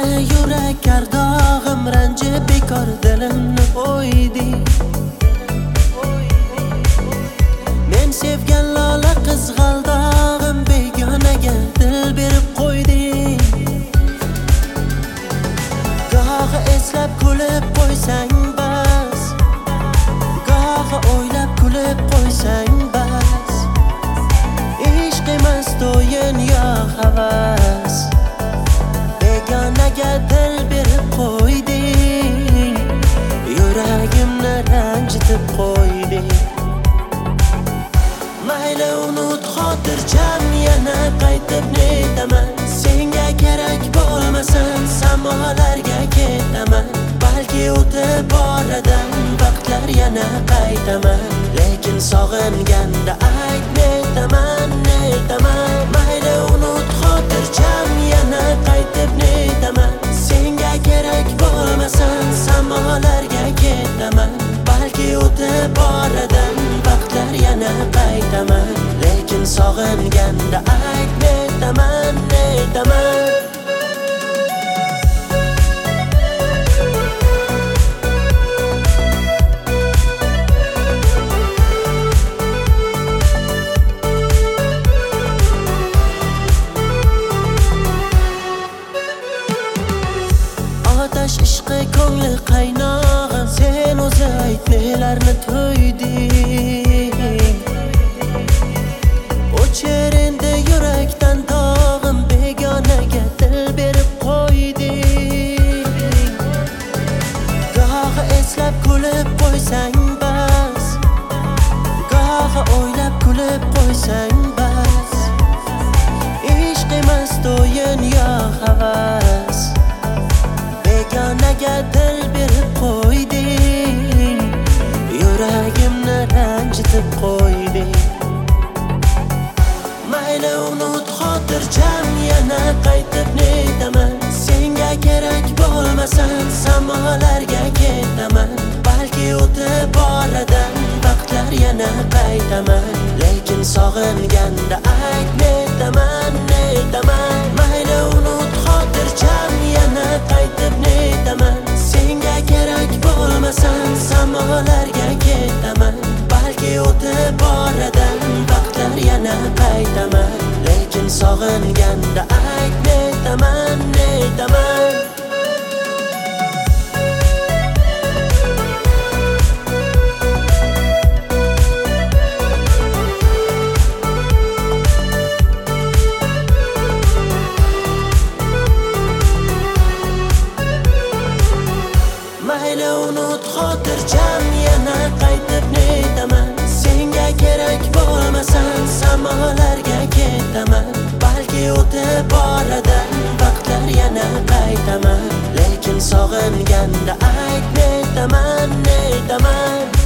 mani yurak kardog'im ranjib bekor dilimni o'ydi. Men sevgan lola qizg'aldog'im begonaga dil berib qo'ydi. Gohi eslab kulib qo'ysang bas, gohi o'ylab kulib qo'ysang bas. Ishq emas to'yin yo havas, begonaga dil berib qo'yding, yuragimni ranjitib qo'yding. Mayli unut xotirjam, yana qaytib netaman. Senga kerak bo'lmasam samolarga ketaman. Balki o'tib oradan vaqtlar yana qaytaman. Lekin sog'inganda ayt netaman, netaman. Mayli unut xotirjam, yana qaytib netaman. Senga kerak bo'lmasam samolarga ketaman. Balki o'tib oradan vaqtlar yana qaytaman. Lekin sog'inganda ayt netaman, netaman. Otash ishqi ko'ngli qaynog'im, sen o'zi ayt nelarni to'yding. O'chir endi yurakdan dog'im, begonaga dil berib qo'yding. Gohi eslab kulib qo'ysang bas, gohi o'ylab kulib qo'ysang bas. Ishq emas to'yin yo havas, begonaga dil berib qo'yding, yuragimni ranjitib qo'yding. Mayli unut xotirjam, yana qaytib netaman. Senga kerak bo'lmasam samolarga ketaman. Balki o'tib oradan vaqtlar yana qaytaman. Lekin sog'inganda ayt netaman, netaman. Mayli unut xotirjam, yana qaytib netaman. Senga kerak bo'lmasam samolarga ketaman. Balki o'tib oradan vaqtlar yana qaytaman. Lekin sog'inganda ayt netaman, netaman. Mayli unut xotirjam, yana qaytib netaman. Senga kerak bo'lmasam samolarga ketaman. Balki o'tib oradan vaqtlar yana qaytaman. Lekin sog'inganda ayt netaman, netaman.